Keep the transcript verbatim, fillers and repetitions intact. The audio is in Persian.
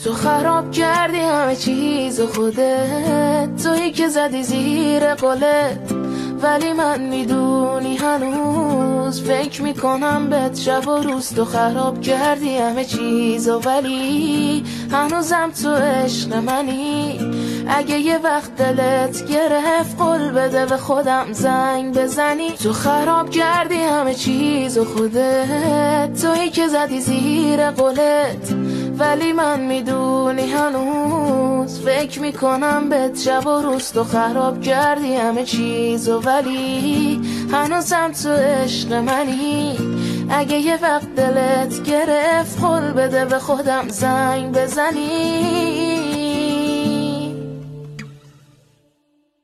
تو خراب کردی همه چیز و خودت، تویی که زدی زیر قولت، ولی من میدونی هنوز فکر میکنم بهت شب و روز. تو خراب کردی همه چیز و ولی هنوزم تو عشق منی. اگه یه وقت دلت گرفت قول بده به خودم زنگ بزنی. تو خراب کردی همه چیز و خودت، تویی که زدی زیر قولت، ولی من میدونی هنوز فکر میکنم بهت شب و روز. تو خراب کردی همه چیز و ولی هنوزم تو عشق منی. اگه یه وقت دلت گرفت قول بده به خودم زنگ بزنی.